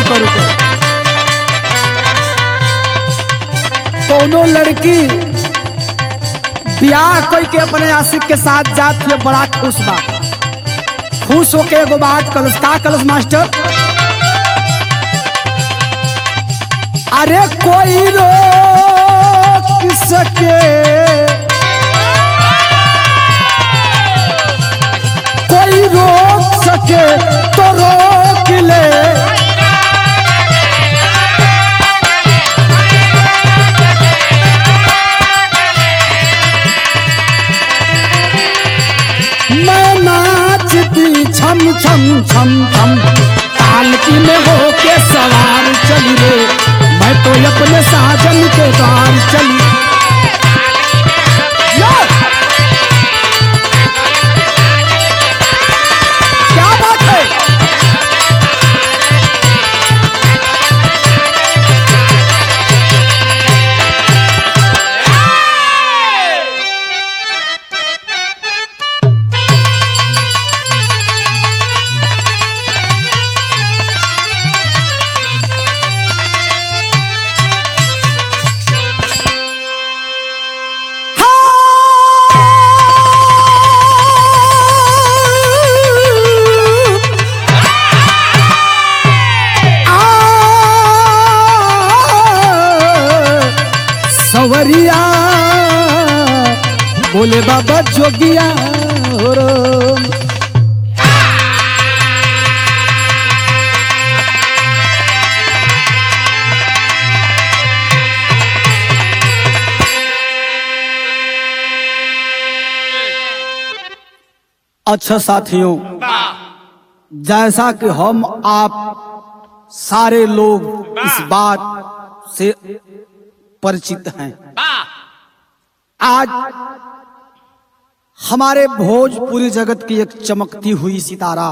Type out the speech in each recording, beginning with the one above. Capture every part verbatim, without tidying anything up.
रुको रुको कोनो लड़की ब्याह कोई के अपने आशिक के साथ जात हुए बड़ा खुश बा। खुश होके एगो बात कलस का कलस मास्टर, अरे कोई रोक सके कोई रोक सके तो रोक ले, मैं नाचती छम छम छम छम पालकी में होके सवार चली रे, मैं तो अपने साजन के द्वार चली। क्या बात है, सवरिया बोले बाबा जोगिया हो रो। अच्छा साथियों, जैसा कि हम आप सारे लोग इस बात से परिचित हैं, आज हमारे भोजपुरी जगत की एक चमकती हुई सितारा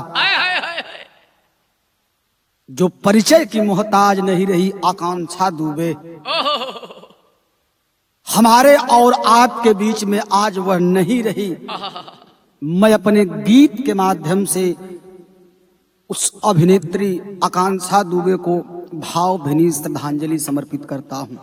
जो परिचय की मोहताज नहीं रही, आकांक्षा दुबे, हमारे और आपके बीच में आज वह नहीं रही। मैं अपने गीत के माध्यम से उस अभिनेत्री आकांक्षा दुबे को भावभीनी श्रद्धांजलि समर्पित करता हूं।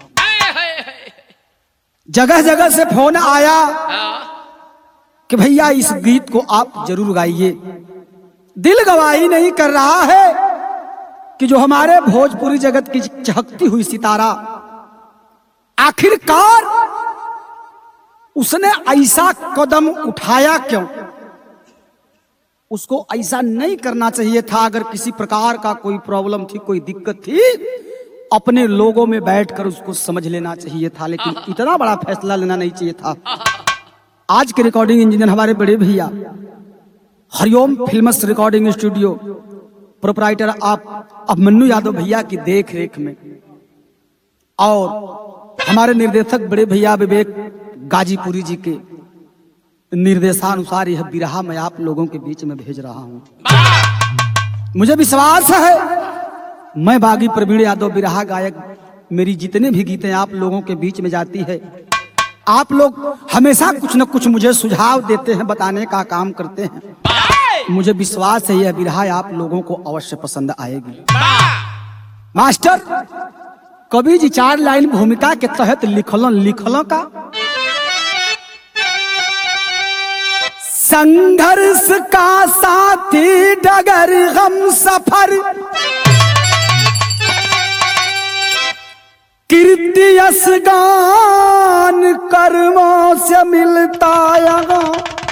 जगह जगह से फोन आया कि भैया इस गीत को आप जरूर गाइए। दिल गवाही नहीं कर रहा है कि जो हमारे भोजपुरी जगत की चहकती हुई सितारा, आखिरकार उसने ऐसा कदम उठाया क्यों? उसको ऐसा नहीं करना चाहिए था। अगर किसी प्रकार का कोई प्रॉब्लम थी, कोई दिक्कत थी, अपने लोगों में बैठकर उसको समझ लेना चाहिए था, लेकिन इतना बड़ा फैसला लेना नहीं चाहिए था। आज के रिकॉर्डिंग इंजीनियर हमारे बड़े भैया Hariom films recording studio proprietor आप अभिमन्यु यादव भैया की देख रेख में, और हमारे निर्देशक बड़े भैया विवेक गाजीपुरी जी के निर्देशानुसार यह बिरहा मैं आप लोगों के बीच में भेज रहा हूं। मुझे विश्वास है मैं बागी प्रवीण यादव बिरहा गायक, मेरी जितने भी गीतें आप लोगों के बीच में जाती है, आप लोग हमेशा कुछ न कुछ मुझे सुझाव देते हैं, बताने का काम करते हैं। मुझे विश्वास है यह बिरहा आप लोगों को अवश्य पसंद आएगी। मास्टर कवि जी चार लाइन भूमिका के तहत लिखलों लिखलों का संघर्ष का साथी डगर गम सफर, कीर्ति यश गान कर्मों से मिलता यहाँ,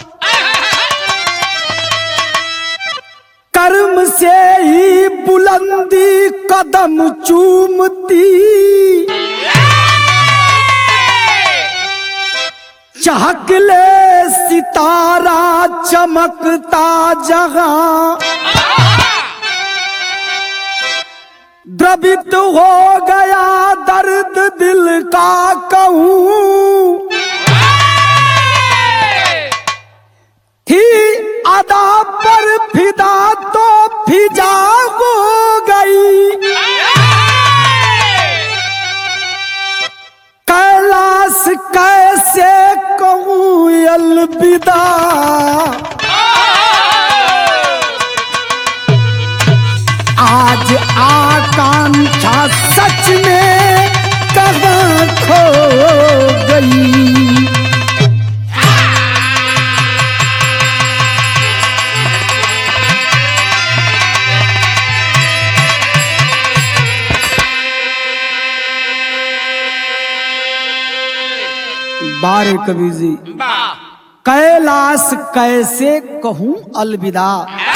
कर्म से ही बुलंदी कदम चूमती, चहक ले सितारा चमकता जहां, द्रवित हो गया दर्द दिल का कहूं, थी अदा पर फिदा तो फिजा हो गई, कैलाश कैसे कहूं अलविदा, आज आका बारे कबीर जी, कैलाश कैसे कहूं अलविदा,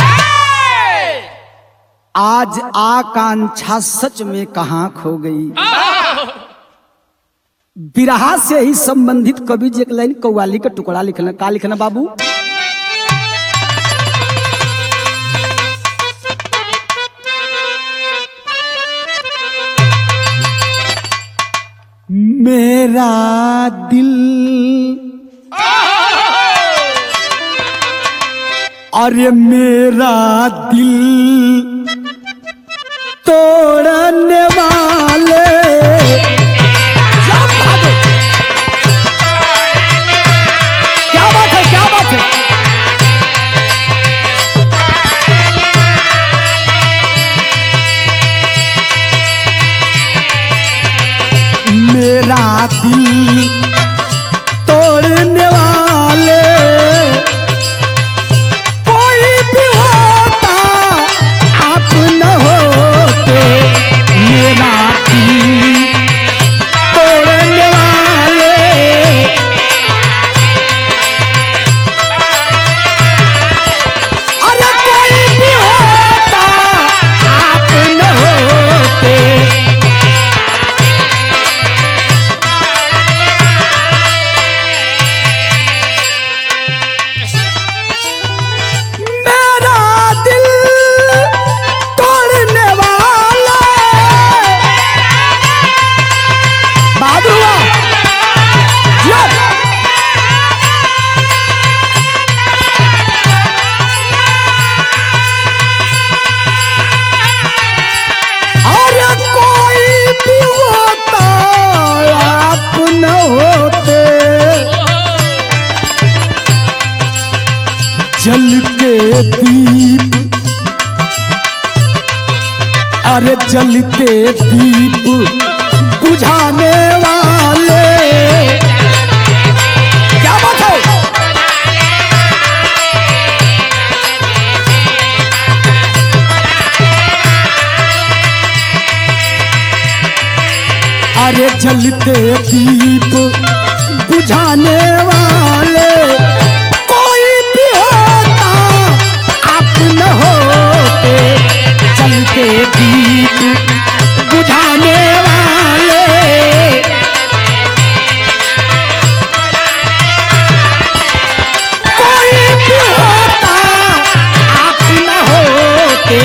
आज आकांक्षा सच में कहां खो गई। बिरहा से ही संबंधित कवि जी एक लाइन कव्वाली का टुकड़ा लिखना, का लिखना बाबू? मेरा दिल अरे मेरा दिल तोड़ने वाले, क्या बात है, क्या बात है, क्या बात है। मेरा दिल तोड़ने वाले कोई भी होता आप न होते, मेरा दिल तोड़ने वाले अरे कोई भी होता आप न होते। जलते दीप अरे जलते दीप बुझाने वाले, क्या बात है। अरे जलते दीप बुझाने वाले न होते, जलते दीप बुझाने वाले कोई भी होता आप न होते।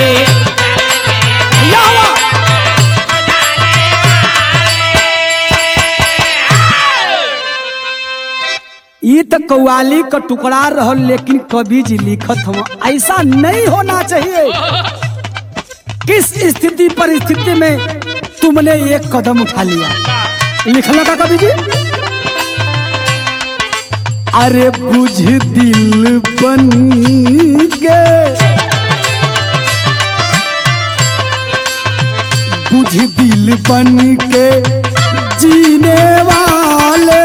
ये तो कव्वाली का टुकड़ा रहल, लेकिन कवि जी लिखत हम ऐसा नहीं होना चाहिए। किस स्थिति परिस्थिति में तुमने एक कदम उठा लिया, लिखना था कवि जी। अरे बुझ दिल बन के, बुझ दिल बन के जीने वाले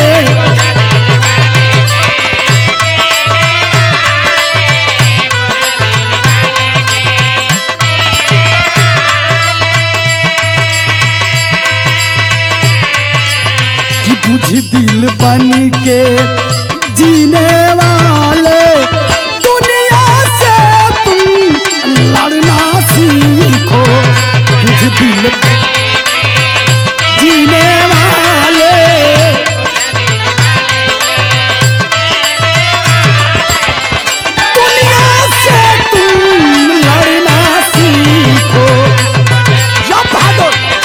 बुझ दिल बन के जीने वाले दुनिया से तुम लड़ना सीखो, बुझ दिल जीने वाले दुनिया से तुम लड़ना सीखो। या भागो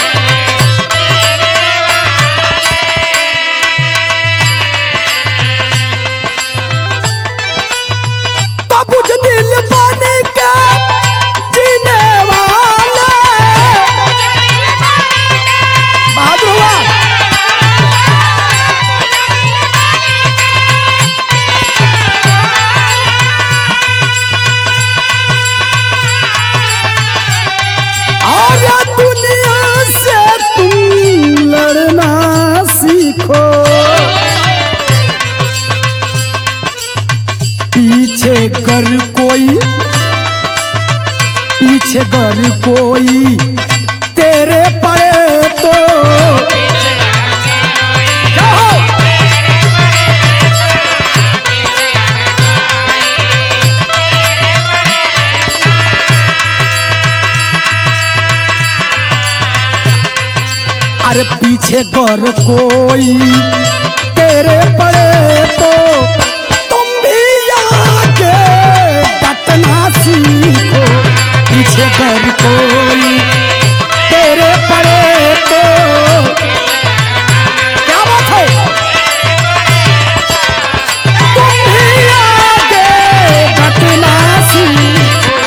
बुझ दिल बन के जीने वाले, बहादुर और दुनिया से तुम लड़ना सीखो, पीछे कर कोई पीछे कर कोई तेरे पड़े तो अरे पीछे कर कोई तेरे पड़े तो तुम भी आके डटना सीखो। पीछे कर कोई तेरे पड़े तो क्या बात है, तुम भी आके डटना सीखो।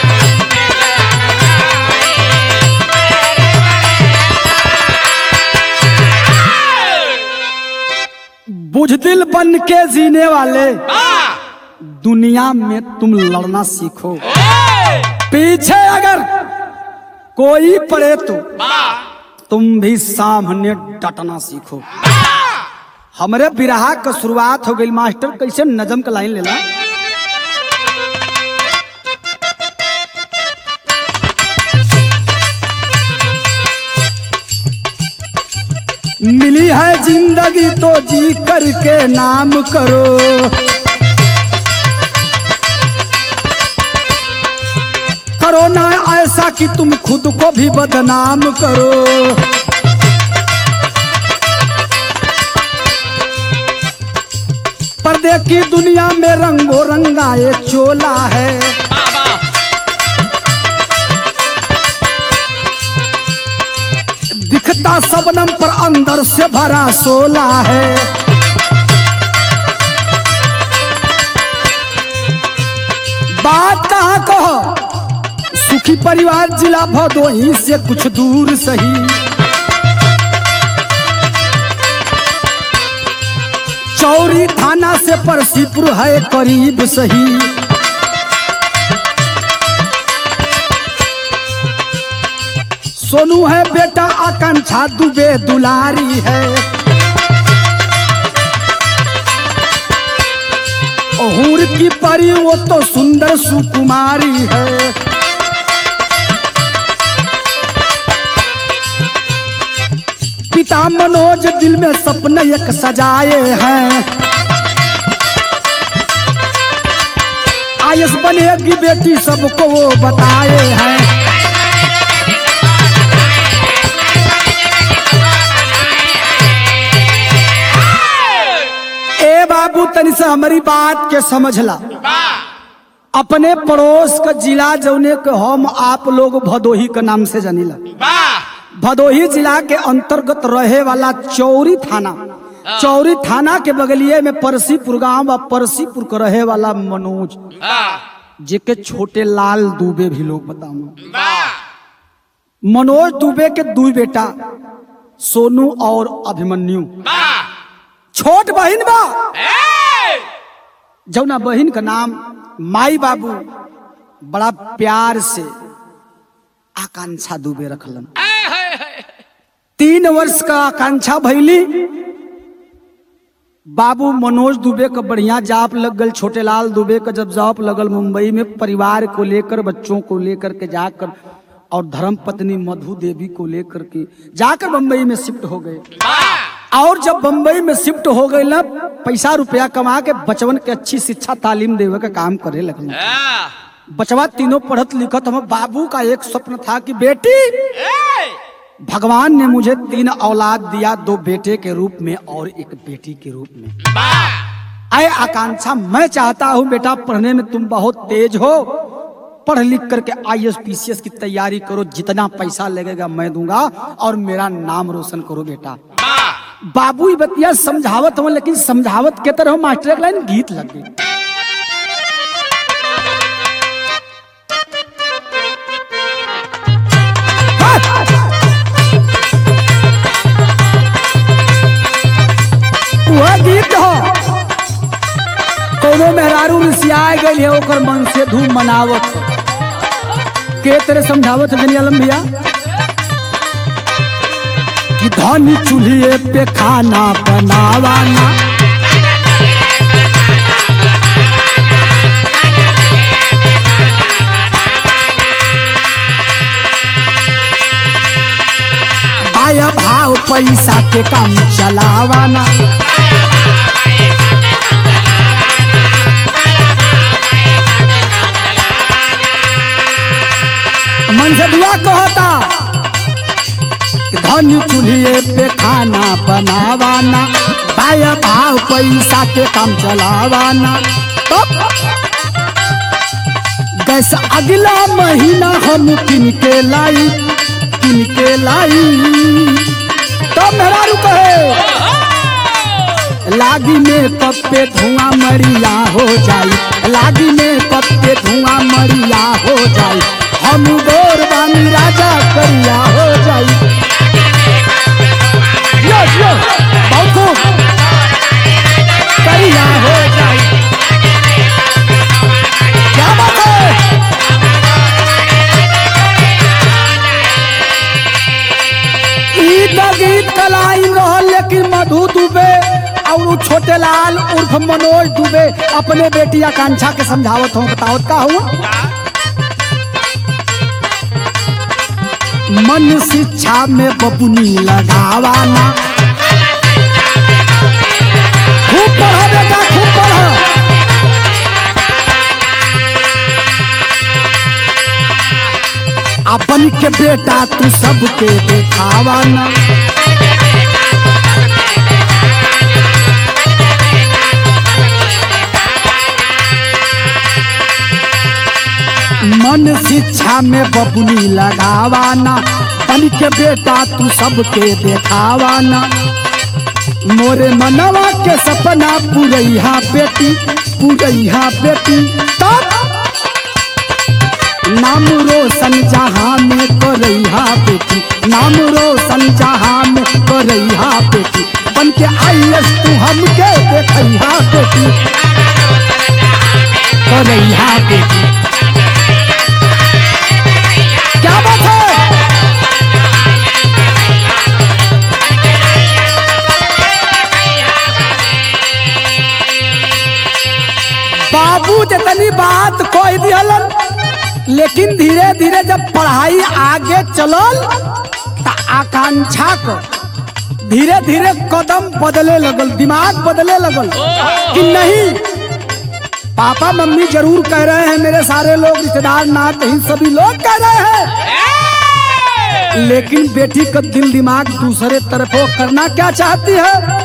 बुझदिल बन के जीने वाले दुनिया में तुम लड़ना सीखो। पीछे अगर कोई पड़े तो तुम भी सामने डटना सीखो। हमरे बिरहा का शुरुआत हो गई मास्टर, कैसे नजम का लाइन लेला। मिली है जिंदगी तो जी करके नाम करो। करो ना ऐसा कि तुम खुद को भी बदनाम करो। पर्दे की दुनिया में रंगो रंगाए चोला है। दिखता सबनम पर अंदर से भरा सोला है। बात कहाँ कहो, सुखी परिवार जिला भदोही से कुछ दूर सही। चौरी थाना से परसीपुर है करीब सही। सोनू है बेटा आकांक्षा दुबे दुलारी है। हूर की परी वो तो सुंदर सुकुमारी है। पिता मनोज दिल में सपने एक सजाए हैं। आयस बनेगी बेटी सबको वो बताए हैं। ए बाबू तनी से हमारी बात के समझला। अपने पड़ोस का जिला जौने के हम आप लोग भदोही के नाम से जानीला। भदोही जिला के अंतर्गत रहे वाला चौरी थाना, चौरी थाना के बगलिए में परसीपुर गांव, परसीपुर का रहे वाला मनोज जेके छोटे लाल दुबे भी लोग बताओ। मनोज दुबे के दो बेटा सोनू और अभिमन्यु। छोट बहन बा जौना बहन का नाम माई बाबू बड़ा प्यार से आकांक्षा दुबे रखलन। तीन वर्ष का आकांक्षा भैली। बाबू मनोज दुबे का बढ़िया जाप लग गल। छोटे लाल दुबे का जब जाप लगल मुंबई में परिवार को लेकर, बच्चों को लेकर के जाकर और धर्म पत्नी मधु देवी को लेकर के जाकर बंबई में शिफ्ट हो गए। और जब बंबई में शिफ्ट हो गए ना, पैसा रुपया कमा के बचवन के अच्छी शिक्षा तालीम देवे का काम करे लगल। बचवा तीनों पढ़त लिखत। हम बाबू का एक स्वप्न था कि बेटी, भगवान ने मुझे तीन औलाद दिया, दो बेटे के रूप में और एक बेटी के रूप में। आए आकांक्षा, मैं चाहता हूँ बेटा पढ़ने में तुम बहुत तेज हो, पढ़ लिख करके I S P C S की तैयारी करो, जितना पैसा लगेगा मैं दूंगा और मेरा नाम रोशन करो बेटा। बाबू बतिया समझावत हो, लेकिन समझावत के तरह मास्टर एक लाइन गीत लग गई। वह गीत हो कोनो मेहरारू रिसिया गई है, ओकर मन से धूम मनावत के तरह समझावत है आलम भैया कि धनी चूल्हे पे खाना बनावाना, आया भाव पैसा के काम चलावाना। मन से दुआ कहता धन चूल्हे पे खाना बनावाना, बाया भाव पैसा के काम चलावाना। तो गैस अगला महीना हम किन के लाई, किन के लाई। तो मेरा रुक है लागी में कप पे धुआं मरिया हो जाई, लागी में कप पे धुआं मरिया हो जाई। हम गोर बानी राजा करिया हो जाई। यो यो बहुत खूब करिया हो जाई। क्या बात है। ई तो गीत कलाई रहल, लेकिन मधु दुबे और छोटे लाल उर्फ मनोज दुबे अपने बेटी आकांक्षा के समझावत हूँ। बतावत का हुआ। मन शिक्षा में बबुनी लगावाना, खूब पढ़ा बेटा खूब पढ़ा। अपन के बेटा तू सबके देखावाना। मन शिक्षा में बबुनी लगावाना, बन के बेटा तू सबके देखावाना। मोरे मनवा के सपना पुरैया बेटी, पुरैया बेटी। तब नाम रोशन जहाँ में करैया बेटी, नाम रोशन जहाँ में करैया बेटी। बन के आईएस तू हमके देखैया बेटी, करैया बेटी। क्या बात है। बाबू जितनी बात कोई दिहलन, लेकिन धीरे धीरे जब पढ़ाई आगे चलल तो आकांक्षा को धीरे धीरे कदम बदले लगल, दिमाग बदले लगल कि नहीं पापा मम्मी जरूर कह रहे हैं, मेरे सारे लोग रिश्तेदार नाते सभी लोग कह रहे हैं, लेकिन बेटी का दिल दिमाग दूसरे तरफ हो करना क्या चाहती है।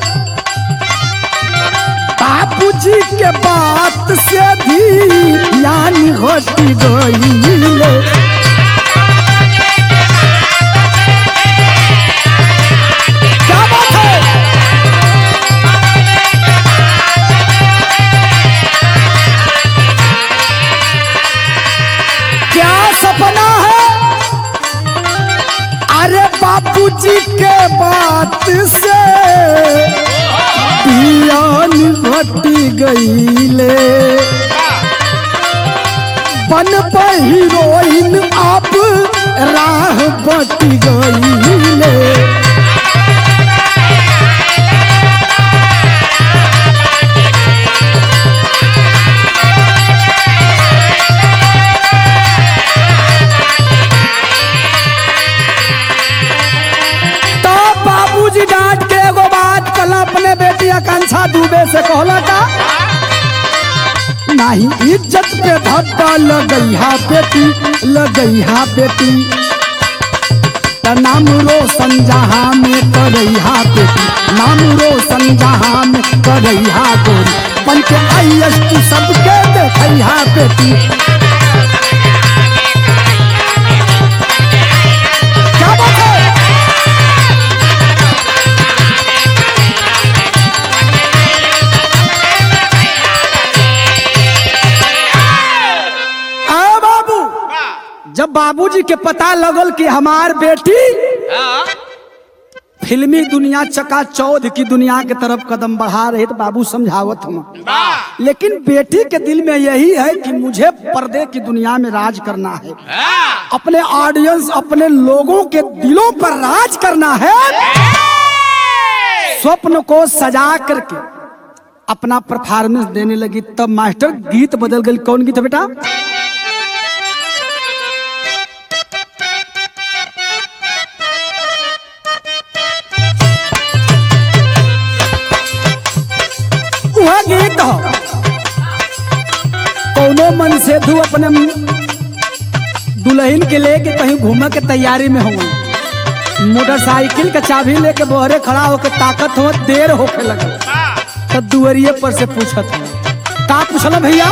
बापूजी के बात से भी यानी होती गई। क्या बात है। क्या सपना है। अरे बापूजी के बात से ध्यान घटी गईले, बन पे हीरोइन आप राह बटी गईले। तो बाबूजी डांट के एगो बात कल अपने बेटी आकांक्षा दुबे से कहला का, नहीं इज्जत पे धब्बा लगैहा बेटी, लगैहा बेटी। नाम रोशन जहाँ में करैहा बेटी, नाम रोशन जहाँ में करैहा गोरी। बन के आईएस तू सबके देखैहा बेटी। क्या बात है। जब बाबूजी के पता लगल कि हमार बेटी फिल्मी दुनिया चकाचौंध की दुनिया के तरफ कदम बढ़ा रही, तो बाबू समझावत हम, लेकिन बेटी के दिल में यही है कि मुझे पर्दे की दुनिया में राज करना है, अपने ऑडियंस अपने लोगों के दिलों पर राज करना है। स्वप्न को सजा करके अपना परफॉर्मेंस देने लगी। तब मास्टर गीत बदल गई। कौन गीत है बेटा। वह गीत हो कौनो मन से तू अपने दुल्हन के लेके कहीं घूमे के तैयारी में हो, मोटरसाइकिल का चाबी लेके बोहरे खड़ा होके ताकत हो देर होके लगे तो दुआरिये पर से पूछत हो का पूछल भैया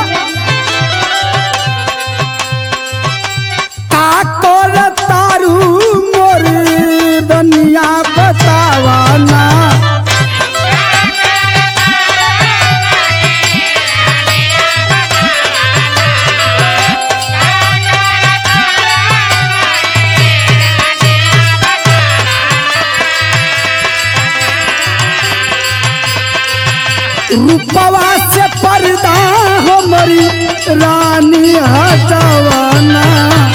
का कर तारू मोर दुनिया बतावाना रूपवा से पर्दा हमारी रानी हटवाना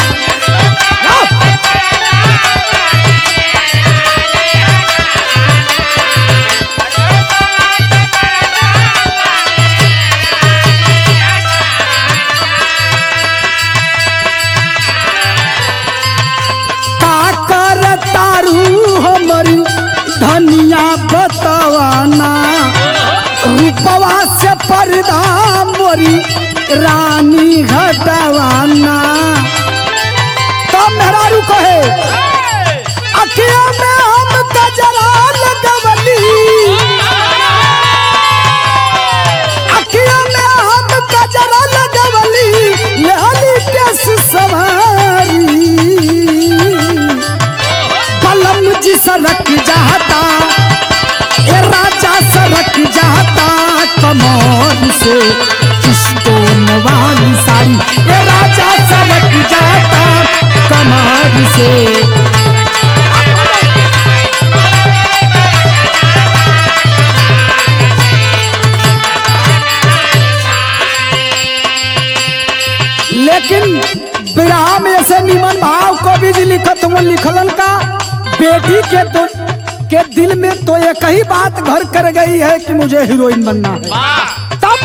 का कर तारू हमारी धनिया बतावाना रूपवा से पर्दा मोरी रानी हटवाना तो मेरा रुको है अखिया में हम गजरा लगवली अखिया में हम गजरा लगवली लहली केस सवारी कलम जी सरक जाता ए राजा सरक जाता कमर से किस्तों वाली साड़ी ए राजा सरक जाता कमर से लेकिन विराह में ऐसे निमन भाव को भी लिखत हुआ लिखलन का बेटी के तो के दिल में तो एक ही बात घर कर गई है कि मुझे हीरोइन बनना है तब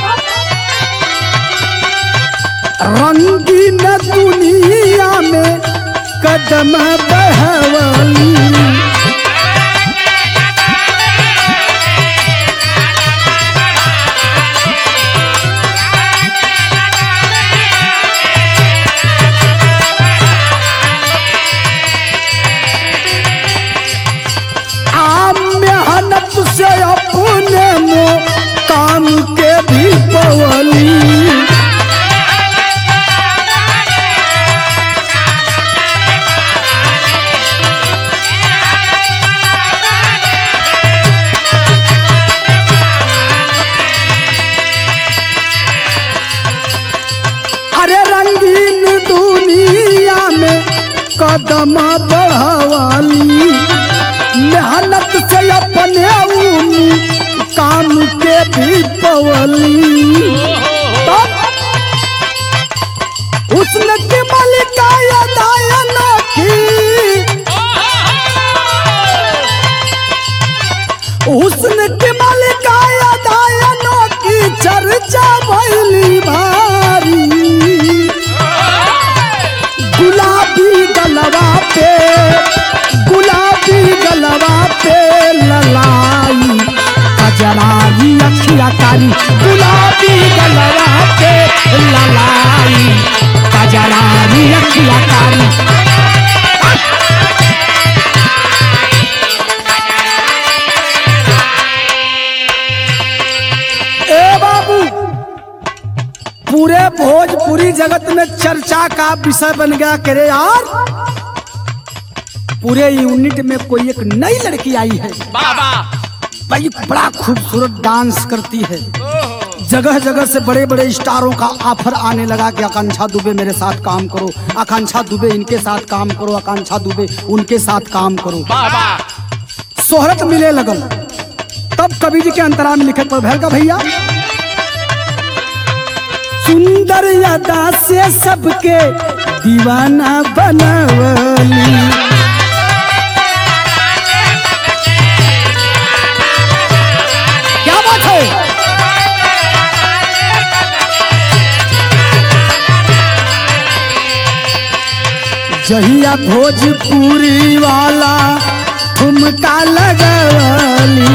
रंगीन दुनिया में कदम बढ़वली से अपने मुँह काम के भी पवली अरे रंगीन दुनिया में कदम बढ़वाली मेहनत से अपने काम के भी पवली तो उसने की मलिका यदायन की उसने की मलिका यदायन की चर्चा भइली भारी गुलाबी गलवा पे गुलाबी गलवा पे ललाई कजरारी अखिया तारी गुलाबी गलवा पे ललाई कजरारी अखिया तारी ए बाबू पूरे भोजपुरी जगत में चर्चा का विषय बन गया करे यार पूरे यूनिट में कोई एक नई लड़की आई है बाबा भाई बड़ा खूबसूरत डांस करती है जगह जगह से बड़े बड़े स्टारों का ऑफर आने लगा कि आकांक्षा दुबे मेरे साथ काम करो आकांक्षा दुबे इनके साथ काम करो आकांक्षा दुबे उनके साथ काम करो बाबा शोहरत मिले लगल तब कवि जी के अंतरा में लिखत पर भैर का भैया सुंदर यादा से सबके दीवाना बनवली क्या बात है जहिया भोजपुरी वाला ठुमका लगवली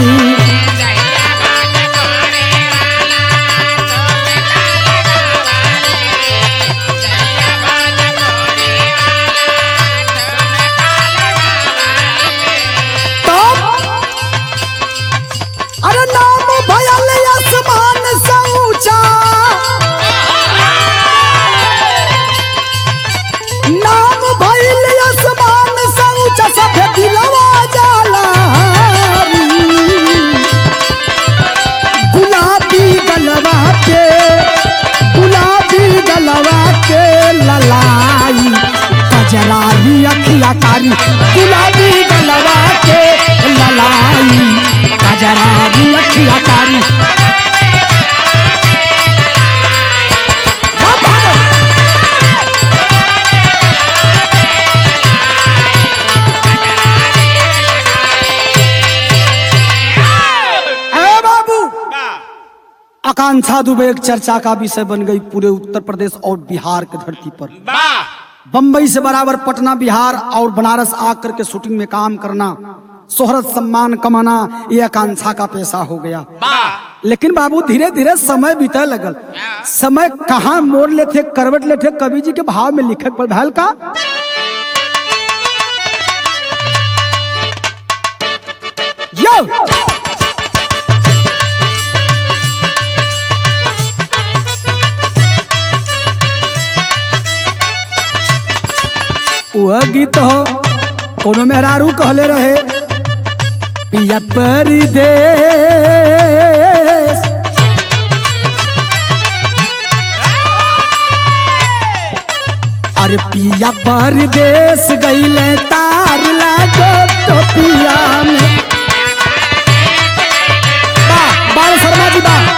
आकांक्षा दुबे एक चर्चा का विषय बन गई पूरे उत्तर प्रदेश और बिहार की धरती पर। बंबई से बराबर पटना, बिहार और बनारस आकर के शूटिंग में काम करना, शोहरत सम्मान कमाना, ये आकांक्षा का पैसा हो गया। लेकिन बाबू धीरे धीरे समय बीते लगल। समय कहाँ मोड़ लेते, करवट लेते, कवि जी के भाव में लिखे पर भैल का यो वह गीत हो कोनो मेहरारू कहले रहे, पिया परदेश, अरे पिया परदेश गईले तार लागो तो पिया में। वाह बाल शर्मा जी वाह।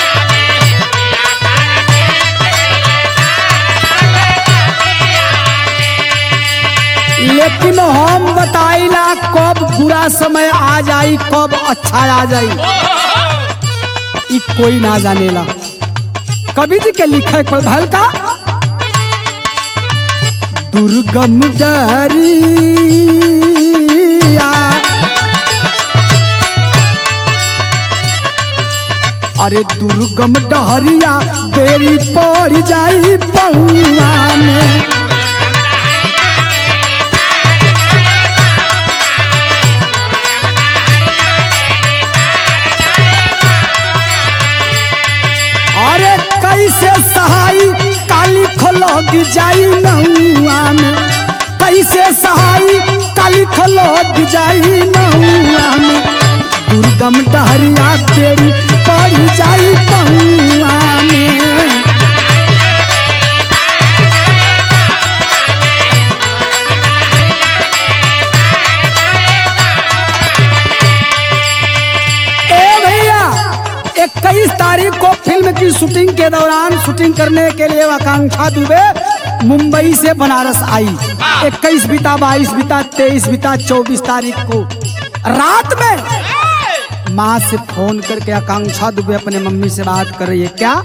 लेकिन हम बताइला कब बुरा समय आ जाई, कब अच्छा आ जाई, ई कोई ना जानेला। कवि जी के लिखे पर भल का दुर्गम डरिया, अरे दुर्गम डहरिया बेरी पड़ जाई पहुआ में। कैसे सहाय काली खलोग जाई नहुआ में, कैसे सहाय काली खलोग जाई नहुआ में। दुर्गम डहरिया तेरी पड़ जाई पहुआ में। इक्कीस तारीख को फिल्म की शूटिंग के दौरान शूटिंग करने के लिए आकांक्षा दुबे मुंबई से बनारस आई। इक्कीस बीता, बाईस बीता, तेईस बीता, चौबीस तारीख को रात में माँ से फोन करके आकांक्षा दुबे अपने मम्मी से बात कर रही है। क्या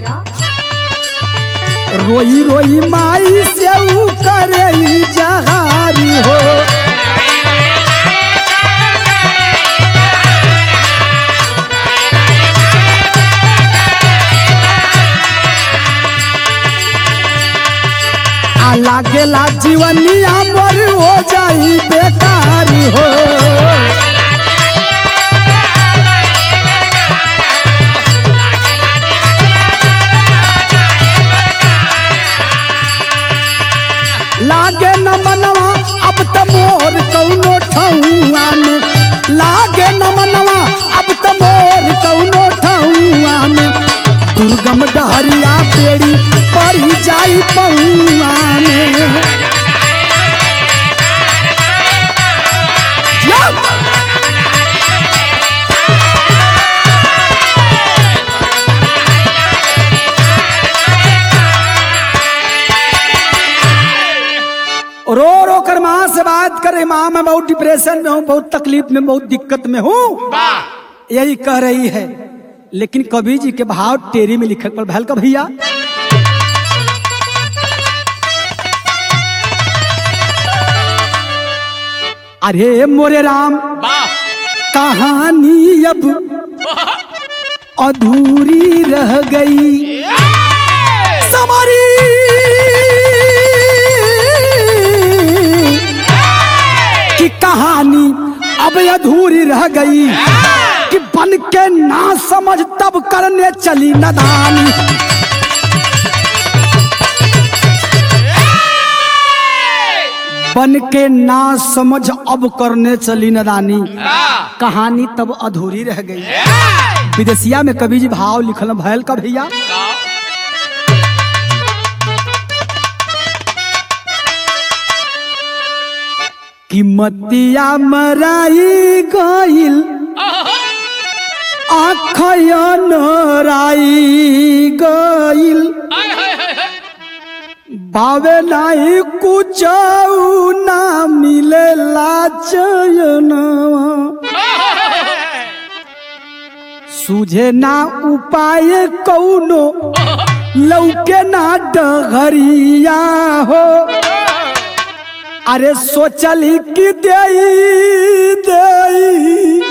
रोई रोई माई से करे जहारी हो, लागेला जीवनिया मोर हो जाई बेकारी हो। लागे न मनवा अब त मोर कौनो ठहुआ में, लागे न मनवा अब त मोर कौनो ठहुआ में। दुर्गम डहरिया बेड़ी पड़ी जाई पहुआ में। रो रो कर माँ से बात करे, माँ मैं बहुत डिप्रेशन में हूँ, बहुत तकलीफ में, बहुत दिक्कत में हूँ, यही कह रही है। लेकिन कवि जी के भाव टेरी में लिखे पर भैल का भैया अरे मोरे राम कहानी अब अधूरी रह गई, समारी की कहानी अब अधूरी रह गई कि बन के ना समझ तब करने चली नदानी। बन के ना समझ अब करने चली नदानी, कहानी तब अधूरी रह गई। विदेशिया में कवि जी भाव लिखल भैल का भैया कि मतिया मराई गइल आखया नराई गइल, भावे नाही कुछ ना मिलेला चयनवा। सूझे ना उपाय कौनो लौके ना डगरिया हो। अरे सोचली कि देई देई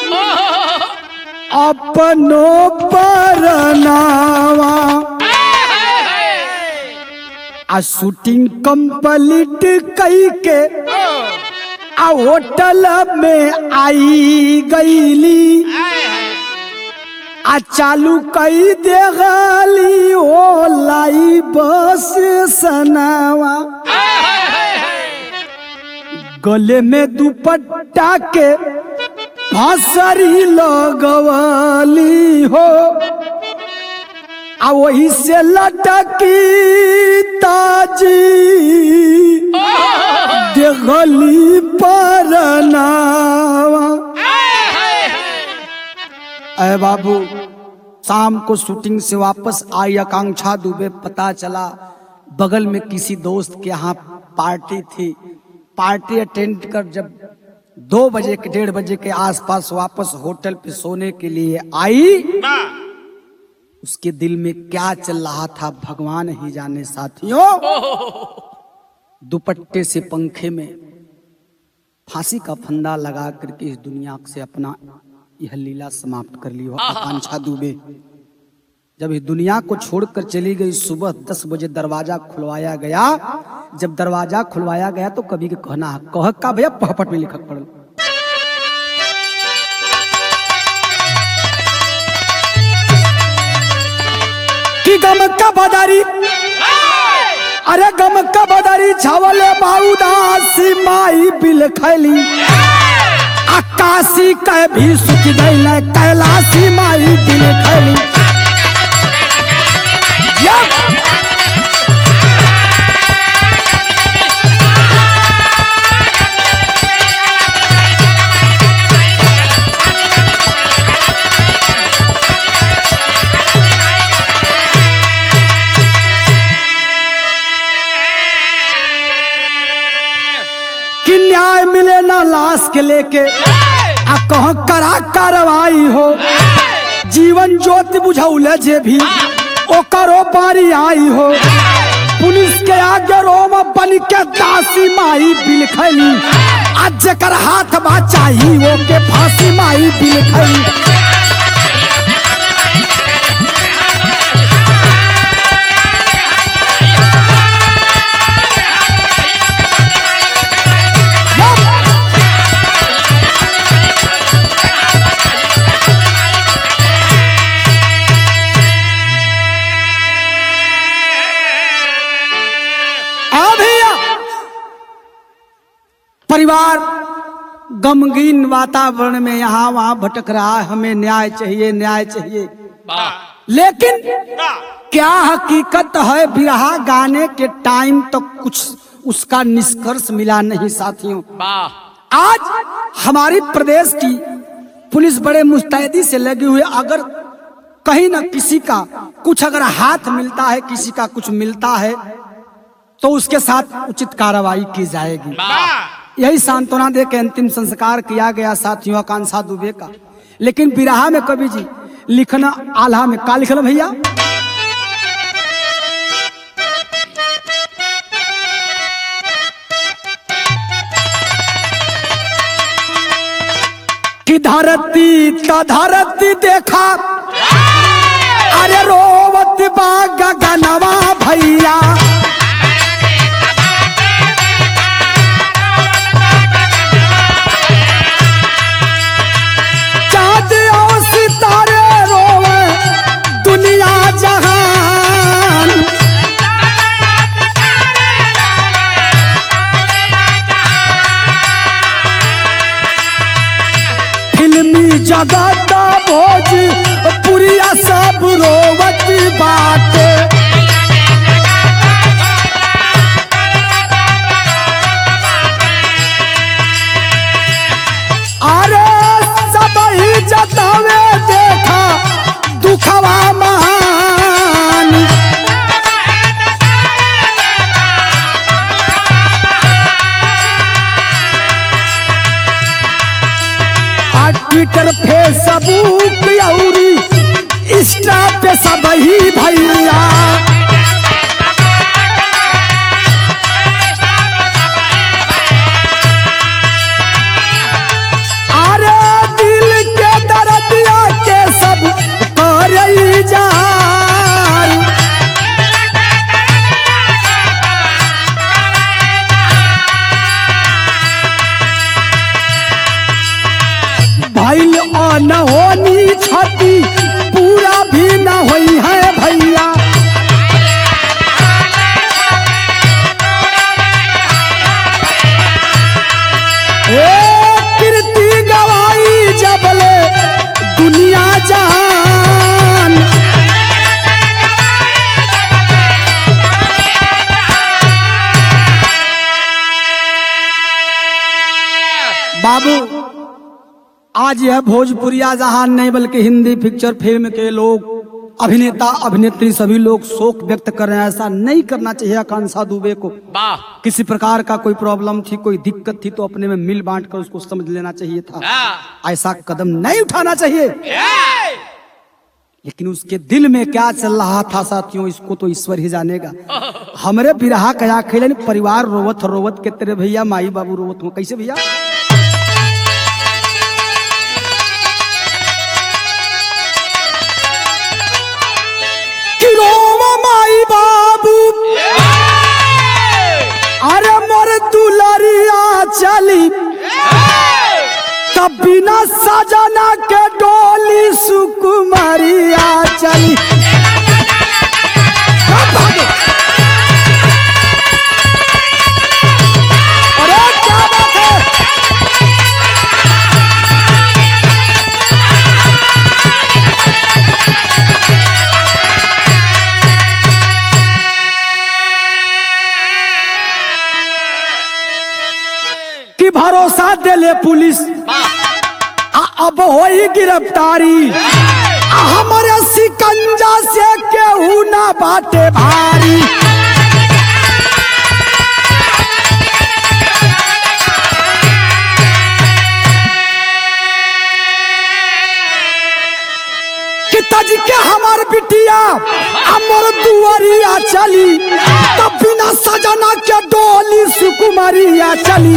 अपनो परनावा। आ शूटिंग कंप्लीट कई के आ होटल में आई गईली। आ चालू कई देगाली ओ लाई बस सनावा। गले में दुपट्टा के फांसरी लगवली हो। आ वही से लटकी ताजी देगली परनावा। अरे बाबू, शाम को शूटिंग से वापस आई आकांक्षा दुबे। पता चला बगल में किसी दोस्त के यहाँ पार्टी थी। पार्टी अटेंड कर जब दो बजे के डेढ़ बजे के आसपास वापस होटल पे सोने के लिए आई, उसके दिल में क्या चल रहा था भगवान ही जाने साथियों। दुपट्टे से पंखे में फांसी का फंदा लगा करके इस दुनिया से अपना यह लीला समाप्त कर ली हो आकांक्षा दुबे। जब इस दुनिया को छोड़कर चली गई, सुबह दस बजे दरवाजा खुलवाया गया। जब दरवाजा खुलवाया गया तो कभी के कहना कह का भैया पहपट में लिखक पड़ल। कि गम का बदारी, अरे गम का बदारी छावले बाउदासी माई बिल खैली। आकाशी कह भी सुख गई कैलाशी माई बिल खैली। कि न्याय मिले ना लाश के लेके आ कह करा कार्रवाई हो। जीवन ज्योति बुझौले जे भी ओकरो बारी आई हो। पुलिस के आगे रोम बन के दासी माई बिल खैली। आज जकर हाथ बाचाही वो के फांसी माई बिल खैली। परिवार गमगीन वातावरण में यहाँ वहाँ भटक रहा है। हमें न्याय चाहिए, न्याय चाहिए। लेकिन क्या हकीकत है, बिरहा गाने के टाइम तक तो कुछ उसका निष्कर्ष मिला नहीं साथियों। आज हमारी प्रदेश की पुलिस बड़े मुस्तैदी से लगी हुई। अगर कहीं ना किसी का कुछ अगर हाथ मिलता है, किसी का कुछ मिलता है, तो उसके साथ उचित कार्रवाई की जाएगी। यही सांत्वना दे के अंतिम संस्कार किया गया साथियों आकांक्षा दुबे का। लेकिन बिरहा में कवि जी लिखना आल्हा में का लिखल भैया, कि धरती त धरती देखा, अरे रोवत बा गगनवा भैया। जगत भोज पुरिया सब रोवत बाटे। अरे सब ही जतावे देखा दुखवा महान। ट्विटर फेसबुक औरी इंस्टा पे सब ही भैया अरे दिल के दर्दिया के सब करई जान भइल अनहोनी क्षति पूरा भी न होई है भैया ए कीर्ति गवाई जबले दुनिया जहान बाबू आज यह भोजपुरिया जहान नहीं बल्कि हिंदी पिक्चर फिल्म के लोग अभिनेता अभिनेत्री सभी लोग शोक व्यक्त कर रहे हैं। ऐसा नहीं करना चाहिए। आकांक्षा दुबे को किसी प्रकार का कोई प्रॉब्लम थी, कोई दिक्कत थी तो अपने में मिल बांट कर उसको समझ लेना चाहिए था। ऐसा कदम नहीं उठाना चाहिए। लेकिन उसके दिल में क्या चल रहा था साथियों, इसको तो ईश्वर ही जानेगा। हमारे बिरहा कया खेलन परिवार रोवत रोवत के तेरे भैया माई बाबू रोवत हो। कैसे भैया? माई बाबू अरे मोर दुलरिया चली तब बिना सजना के डोली सुकुमारिया चली। अरे क्या बात है। भरोसा देले पुलिस आ अब होई गिरफ्तारी हमारे सिकंजा से केहू ना बाटे भारी। कि तज के हमार बिटिया हमर दुआरिया चली तब बिना सजना के डोली सुकुमारिया चली।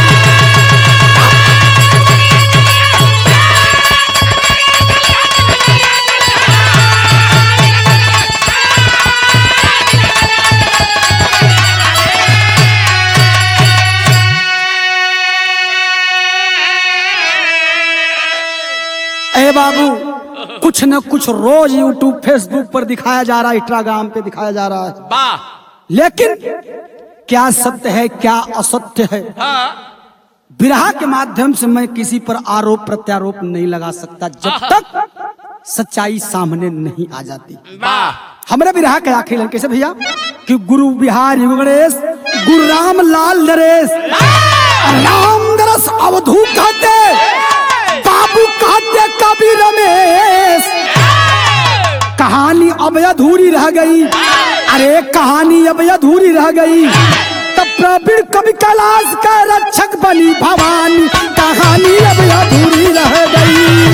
बाबू कुछ न कुछ रोज यूट्यूब फेसबुक पर दिखाया जा रहा है, इंस्टाग्राम पे दिखाया जा रहा है, लेकिन क्या सत्य है क्या असत्य है बिरहा के माध्यम से मैं किसी पर आरोप प्रत्यारोप नहीं लगा सकता जब तक सच्चाई सामने नहीं आ जाती। हमारे बिरहा के आखिर कैसे भैया कि गुरु बिहार गणेश गुरु राम लाल नरेश राम दरस अवधू कहते बाबू कहते कवि रमेश। कहानी अब अधूरी रह गई, अरे कहानी अब अधूरी रह गई तब प्रवीण कवि कैलाश का रक्षक बनी भवानी। कहानी अब अधूरी रह गई।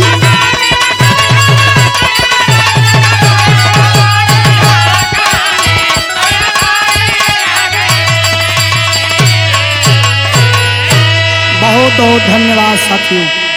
बहुत बहुत धन्यवाद साथियों।